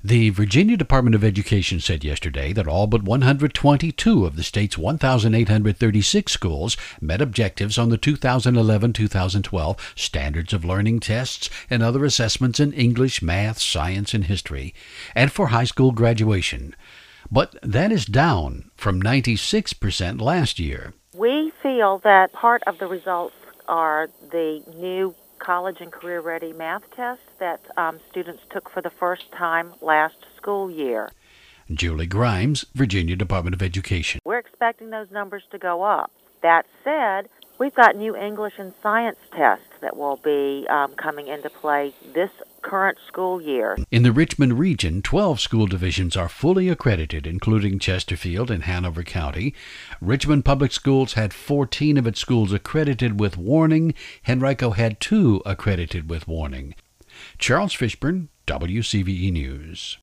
The Virginia Department of Education said yesterday that all but 122 of the state's 1,836 schools met objectives on the 2011-2012 Standards of Learning tests and other assessments in English, math, science, and history, and for high school graduation. But that is down from 96% last year. We feel that part of the results are the new college and career-ready math tests that students took for the first time last school year. Julie Grimes, Virginia Department of Education. We're expecting those numbers to go up. That said, we've got new English and science tests that will be coming into play this current school year. In the Richmond region, 12 school divisions are fully accredited, including Chesterfield and Hanover County. Richmond Public Schools had 14 of its schools accredited with warning. Henrico had 2 accredited with warning. Charles Fishburne, WCVE News.